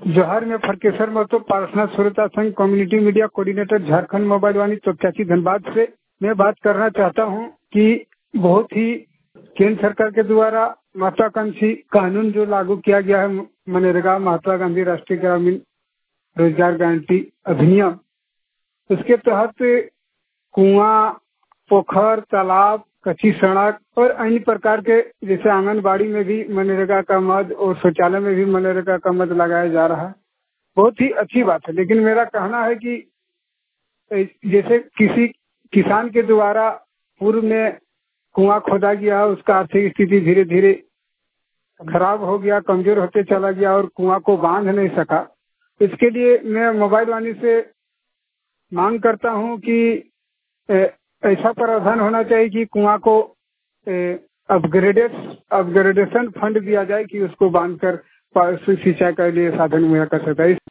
जोहार में फरकेसर महतो पारसनाथ श्रोता संघ community media coordinator Jharkhand mobile Vani Topchanchi Dhanbad से मैं बात करना चाहता हूं कि बहुत ही केंद्र सरकार के द्वारा महत्वाकांक्षी कानून जो लागू किया गया है मनरेगा महात्मा गांधी राष्ट्रीय ग्रामीण रोजगार गारंटी अधिनियम, उसके तहत कुआं, पोखर, तालाब, कच्ची सड़क और अन्य प्रकार के जैसे आंगनबाड़ी में भी मनरेगा का मद और शौचालय में भी मनरेगा का मद लगाया जा रहा है। बहुत ही अच्छी बात है, लेकिन मेरा कहना है कि जैसे किसी किसान के द्वारा पूर्व में कुआं खोदा गया, उसका आर्थिक स्थिति धीरे धीरे खराब हो गया, कमजोर होते चला गया और कुआं को बांध नहीं सका। इसके लिए मैं मोबाइल वाणी से मांग करता हूं कि ऐसा प्रावधान होना चाहिए कि कुआं को अपग्रेडेशन फंड दिया जाए कि उसको बांधकर सिंचाई के लिए साधन मुहैया कर सकता है।